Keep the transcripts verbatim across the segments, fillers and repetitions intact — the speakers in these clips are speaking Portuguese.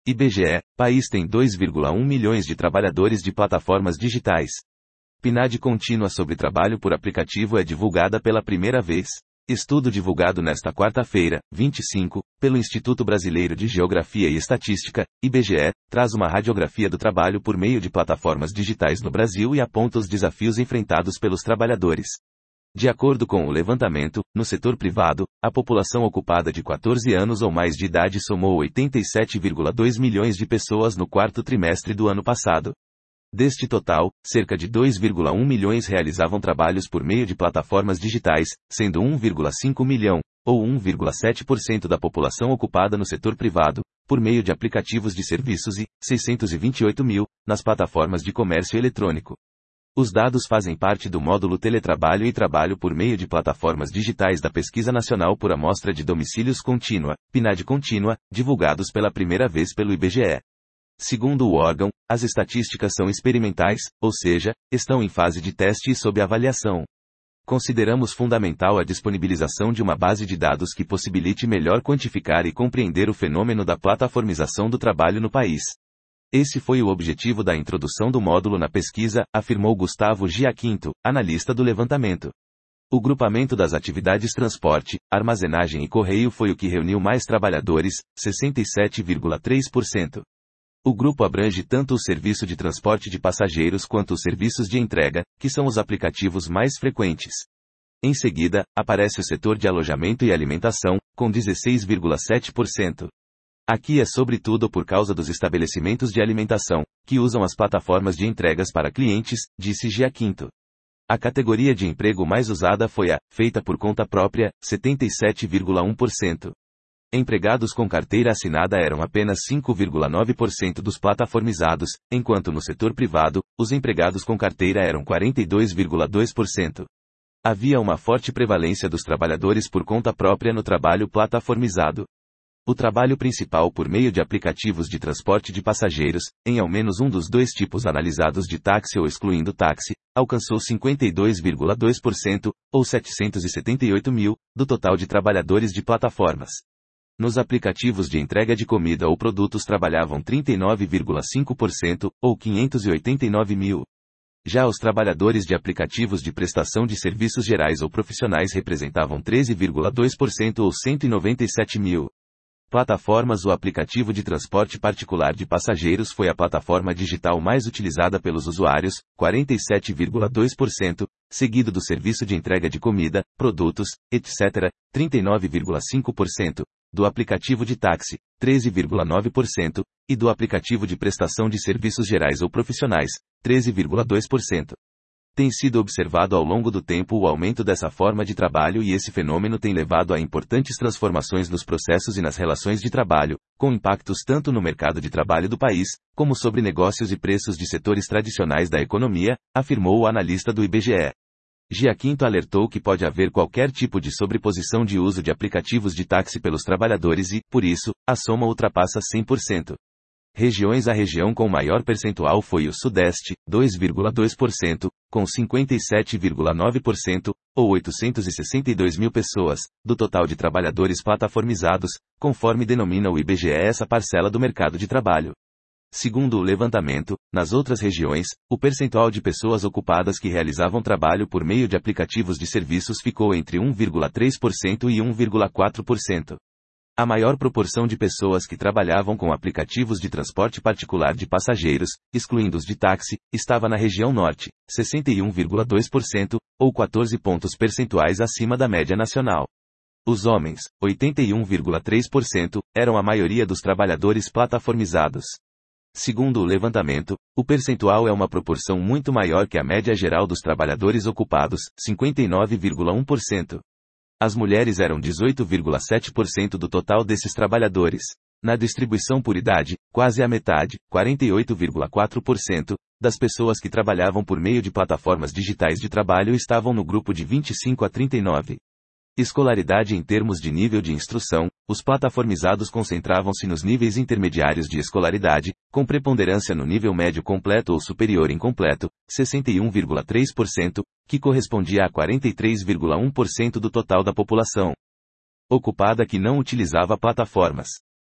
I B G E, país tem dois vírgula um milhões de trabalhadores de plataformas digitais. P N A D contínua sobre trabalho por aplicativo é divulgada pela primeira vez. Estudo divulgado nesta quarta-feira, vinte e cinco, pelo Instituto Brasileiro de Geografia e Estatística, I B G E, traz uma radiografia do trabalho por meio de plataformas digitais no Brasil e aponta os desafios enfrentados pelos trabalhadores. De acordo com o levantamento, no setor privado, a população ocupada de quatorze anos ou mais de idade somou oitenta e sete vírgula dois milhões de pessoas no quarto trimestre do ano passado. Deste total, cerca de dois vírgula um milhões realizavam trabalhos por meio de plataformas digitais, sendo um vírgula cinco milhão, ou um vírgula sete por cento da população ocupada no setor privado, por meio de aplicativos de serviços e seiscentos e vinte e oito mil, nas plataformas de comércio eletrônico. Os dados fazem parte do módulo Teletrabalho e Trabalho por meio de plataformas digitais da Pesquisa Nacional por Amostra de Domicílios Contínua, P N A D contínua, divulgados pela primeira vez pelo I B G E. Segundo o órgão, as estatísticas são experimentais, ou seja, estão em fase de teste e sob avaliação. Consideramos fundamental a disponibilização de uma base de dados que possibilite melhor quantificar e compreender o fenômeno da plataformização do trabalho no país. Esse foi o objetivo da introdução do módulo na pesquisa, afirmou Gustavo Giaquinto, analista do levantamento. O grupamento das atividades transporte, armazenagem e correio foi o que reuniu mais trabalhadores, sessenta e sete vírgula três por cento. O grupo abrange tanto o serviço de transporte de passageiros quanto os serviços de entrega, que são os aplicativos mais frequentes. Em seguida, aparece o setor de alojamento e alimentação, com dezesseis vírgula sete por cento. Aqui é sobretudo por causa dos estabelecimentos de alimentação, que usam as plataformas de entregas para clientes, disse Giaquinto. A categoria de emprego mais usada foi a, feita por conta própria, setenta e sete vírgula um por cento. Empregados com carteira assinada eram apenas cinco vírgula nove por cento dos plataformizados, enquanto no setor privado, os empregados com carteira eram quarenta e dois vírgula dois por cento. Havia uma forte prevalência dos trabalhadores por conta própria no trabalho plataformizado. O trabalho principal por meio de aplicativos de transporte de passageiros, em ao menos um dos dois tipos analisados de táxi ou excluindo táxi, alcançou cinquenta e dois vírgula dois por cento, ou setecentos e setenta e oito mil, do total de trabalhadores de plataformas. Nos aplicativos de entrega de comida ou produtos trabalhavam trinta e nove vírgula cinco por cento, ou quinhentos e oitenta e nove mil. Já os trabalhadores de aplicativos de prestação de serviços gerais ou profissionais representavam treze vírgula dois por cento ou cento e noventa e sete mil. Plataformas. O aplicativo de transporte particular de passageiros foi a plataforma digital mais utilizada pelos usuários, quarenta e sete vírgula dois por cento, seguido do serviço de entrega de comida, produtos, etcétera, trinta e nove vírgula cinco por cento, do aplicativo de táxi, treze vírgula nove por cento, e do aplicativo de prestação de serviços gerais ou profissionais, treze vírgula dois por cento. Tem sido observado ao longo do tempo o aumento dessa forma de trabalho e esse fenômeno tem levado a importantes transformações nos processos e nas relações de trabalho, com impactos tanto no mercado de trabalho do país, como sobre negócios e preços de setores tradicionais da economia, afirmou o analista do I B G E. Giaquinto alertou que pode haver qualquer tipo de sobreposição de uso de aplicativos de táxi pelos trabalhadores e, por isso, a soma ultrapassa cem por cento. Regiões. A região com maior percentual foi o Sudeste, dois vírgula dois por cento, com cinquenta e sete vírgula nove por cento, ou oitocentos e sessenta e dois mil pessoas, do total de trabalhadores plataformizados, conforme denomina o I B G E essa parcela do mercado de trabalho. Segundo o levantamento, nas outras regiões, o percentual de pessoas ocupadas que realizavam trabalho por meio de aplicativos de serviços ficou entre um vírgula três por cento e um vírgula quatro por cento. A maior proporção de pessoas que trabalhavam com aplicativos de transporte particular de passageiros, excluindo os de táxi, estava na região norte, sessenta e um vírgula dois por cento, ou quatorze pontos percentuais acima da média nacional. Os homens, oitenta e um vírgula três por cento, eram a maioria dos trabalhadores plataformizados. Segundo o levantamento, o percentual é uma proporção muito maior que a média geral dos trabalhadores ocupados, cinquenta e nove vírgula um por cento. As mulheres eram dezoito vírgula sete por cento do total desses trabalhadores. Na distribuição por idade, quase a metade, quarenta e oito vírgula quatro por cento, das pessoas que trabalhavam por meio de plataformas digitais de trabalho estavam no grupo de vinte e cinco a trinta e nove. Escolaridade. Em termos de nível de instrução, os plataformizados concentravam-se nos níveis intermediários de escolaridade, com preponderância no nível médio completo ou superior incompleto, sessenta e um vírgula três por cento, que correspondia a quarenta e três vírgula um por cento do total da população ocupada que não utilizava plataformas.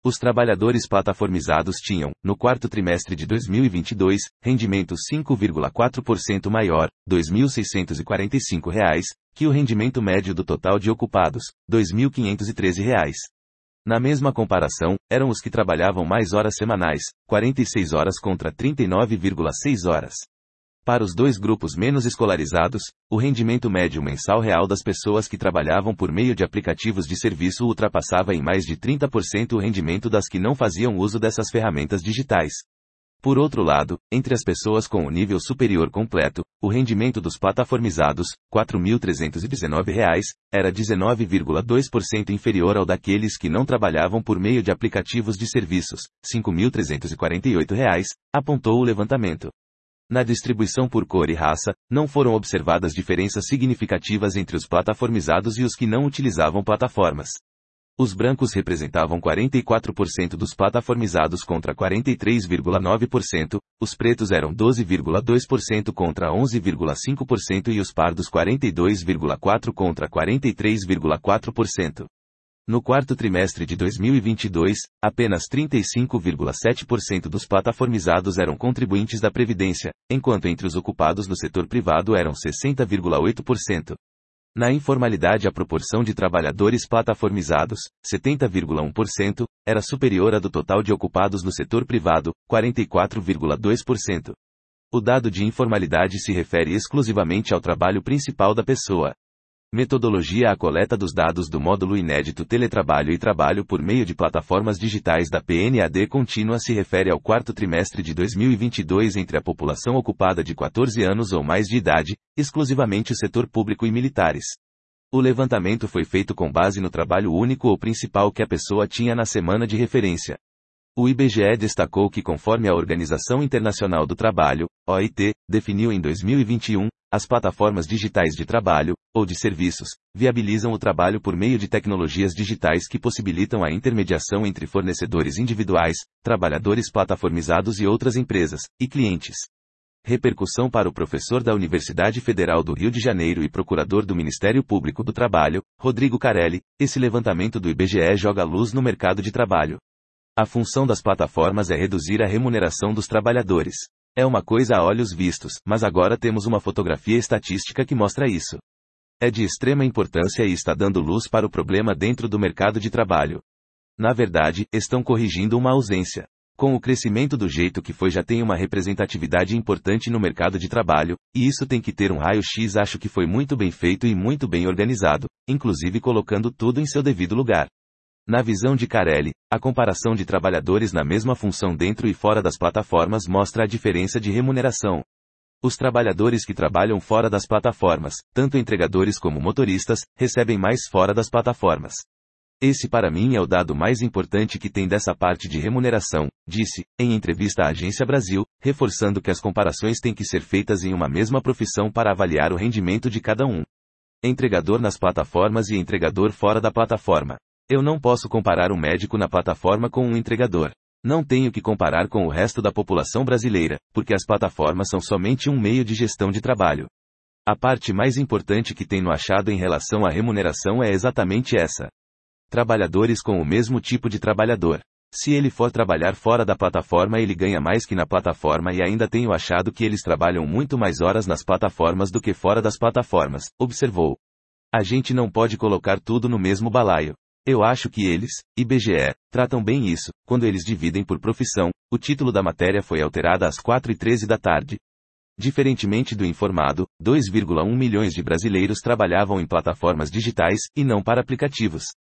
Os trabalhadores plataformizados tinham, no quarto trimestre de dois mil e vinte e dois, rendimento cinco vírgula quatro por cento maior, dois mil seiscentos e quarenta e cinco reais, que o rendimento médio do total de ocupados, dois mil quinhentos e treze reais. Na mesma comparação, eram os que trabalhavam mais horas semanais, quarenta e seis horas contra trinta e nove vírgula seis horas. Para os dois grupos menos escolarizados, o rendimento médio mensal real das pessoas que trabalhavam por meio de aplicativos de serviço ultrapassava em mais de trinta por cento o rendimento das que não faziam uso dessas ferramentas digitais. Por outro lado, entre as pessoas com o nível superior completo, o rendimento dos plataformizados, quatro mil trezentos e dezenove reais, era dezenove vírgula dois por cento inferior ao daqueles que não trabalhavam por meio de aplicativos de serviços, cinco mil trezentos e quarenta e oito reais, apontou o levantamento. Na distribuição por cor e raça, não foram observadas diferenças significativas entre os plataformizados e os que não utilizavam plataformas. Os brancos representavam quarenta e quatro por cento dos plataformizados contra quarenta e três vírgula nove por cento, os pretos eram doze vírgula dois por cento contra onze vírgula cinco por cento e os pardos quarenta e dois vírgula quatro por cento contra quarenta e três vírgula quatro por cento. No quarto trimestre de dois mil e vinte e dois, apenas trinta e cinco vírgula sete por cento dos plataformizados eram contribuintes da Previdência, enquanto entre os ocupados no setor privado eram sessenta vírgula oito por cento. Na informalidade, a proporção de trabalhadores plataformizados, setenta vírgula um por cento, era superior à do total de ocupados no setor privado, quarenta e quatro vírgula dois por cento. O dado de informalidade se refere exclusivamente ao trabalho principal da pessoa. Metodologia: a coleta dos dados do módulo inédito Teletrabalho e Trabalho por meio de plataformas digitais da P N A D contínua se refere ao quarto trimestre de dois mil e vinte e dois entre a população ocupada de quatorze anos ou mais de idade, exclusivamente o setor público e militares. O levantamento foi feito com base no trabalho único ou principal que a pessoa tinha na semana de referência. O I B G E destacou que, conforme a Organização Internacional do Trabalho, O I T, definiu em dois mil e vinte e um, as plataformas digitais de trabalho, ou de serviços, viabilizam o trabalho por meio de tecnologias digitais que possibilitam a intermediação entre fornecedores individuais, trabalhadores plataformizados e outras empresas, e clientes. Repercussão para o professor da Universidade Federal do Rio de Janeiro e procurador do Ministério Público do Trabalho, Rodrigo Carelli, esse levantamento do I B G E joga luz no mercado de trabalho. A função das plataformas é reduzir a remuneração dos trabalhadores. É uma coisa a olhos vistos, mas agora temos uma fotografia estatística que mostra isso. É de extrema importância e está dando luz para o problema dentro do mercado de trabalho. Na verdade, estão corrigindo uma ausência. Com o crescimento do jeito que foi, já tem uma representatividade importante no mercado de trabalho, e isso tem que ter um raio-x. Acho que foi muito bem feito e muito bem organizado, inclusive colocando tudo em seu devido lugar. Na visão de Carelli, a comparação de trabalhadores na mesma função dentro e fora das plataformas mostra a diferença de remuneração. Os trabalhadores que trabalham fora das plataformas, tanto entregadores como motoristas, recebem mais fora das plataformas. Esse para mim é o dado mais importante que tem dessa parte de remuneração, disse, em entrevista à Agência Brasil, reforçando que as comparações têm que ser feitas em uma mesma profissão para avaliar o rendimento de cada um. Entregador nas plataformas e entregador fora da plataforma. Eu não posso comparar um médico na plataforma com um entregador. Não tenho que comparar com o resto da população brasileira, porque as plataformas são somente um meio de gestão de trabalho. A parte mais importante que tem no achado em relação à remuneração é exatamente essa. Trabalhadores com o mesmo tipo de trabalhador. Se ele for trabalhar fora da plataforma, ele ganha mais que na plataforma, e ainda tenho achado que eles trabalham muito mais horas nas plataformas do que fora das plataformas, observou. A gente não pode colocar tudo no mesmo balaio. Eu acho que eles, I B G E, tratam bem isso. Quando eles dividem por profissão, o título da matéria foi alterado às quatro e treze da tarde. Diferentemente do informado, dois vírgula um milhões de brasileiros trabalhavam em plataformas digitais, e não para aplicativos.